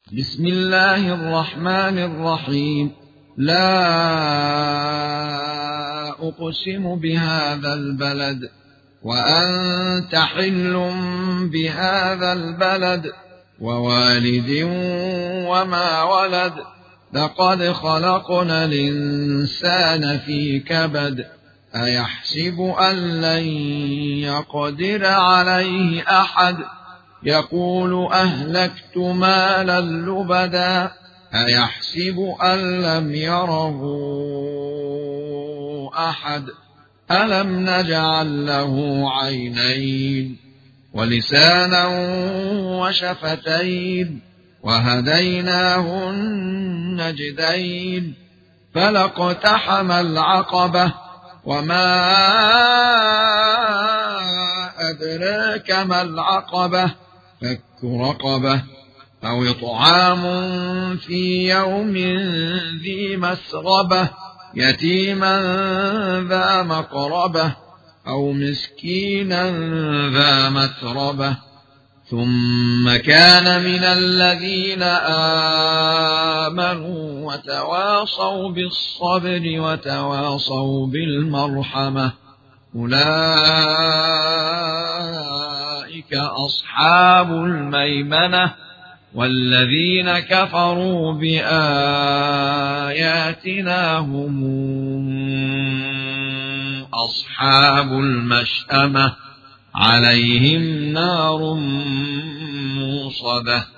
بسم الله الرحمن الرحيم. لا أقسم بهذا البلد وأنت حل بهذا البلد ووالد وما ولد. لقد خلقنا الإنسان في كبد. أيحسب أن لن يقدر عليه أحد. يقول أهلكت مالا لبدا. أيحسب أن لم يره أحد. ألم نجعل له عينين ولسانا وشفتين وهديناه النجدين. فلاقتحم العقبة وما أدراك ما العقبة. فك رقبة أو إطعام في يوم ذي مسغبة يتيما ذا مقربة أو مسكينا ذا متربة. ثم كان من الذين آمنوا وتواصوا بالصبر وتواصوا بالمرحمة. أولئك أصحاب الميمنة. والذين كفروا بآياتنا هم أصحاب المشأمة عليهم نار موصدة.